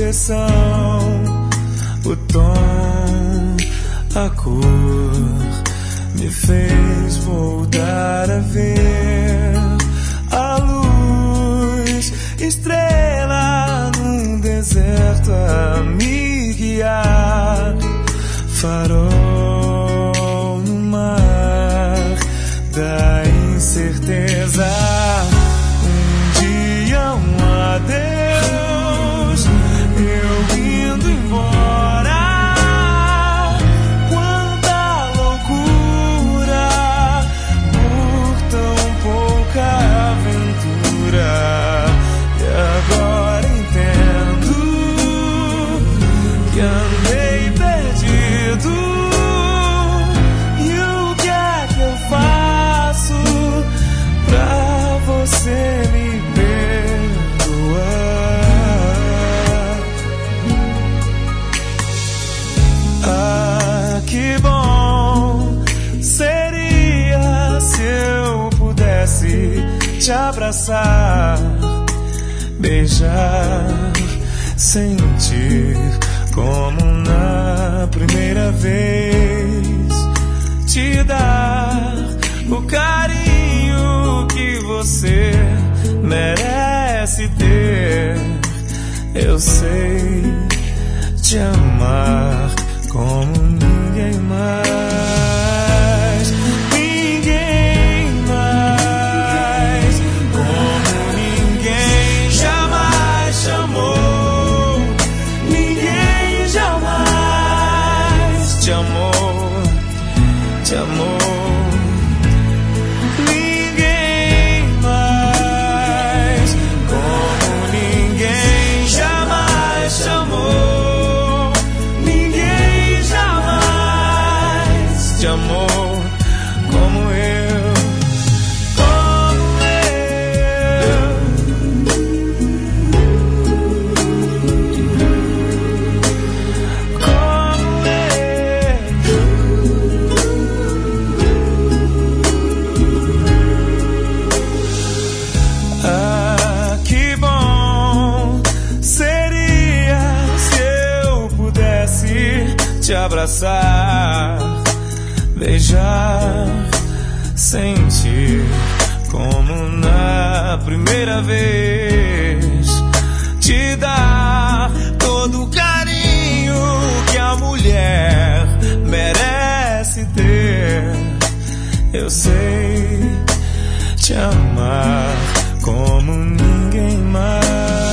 direção, o tom, a cor me fez voltar a ver a luz, estrela num deserto a me guiar, farol no mar da incerteza. Um dia, um adeus, eu indo embora. Quanta loucura por tão pouca aventura. E agora entendo que andei perdido. E o que é que eu faço pra você me perdoar? Ah, que bom seria se eu pudesse te abraçar, beijar, sentir como na primeira vez, te dar o carinho que você merece ter. Eu sei te amar como ninguém mais, ninguém mais, como ninguém jamais chamou, ninguém jamais te amou, te amou. Ninguém mais, como ninguém jamais chamou, ninguém jamais te amou como eu, como eu. Como ah, que bom seria se eu pudesse te abraçar, beijar, sentir como na primeira vez, te dar todo o carinho que a mulher merece ter. Eu sei te amar como ninguém mais.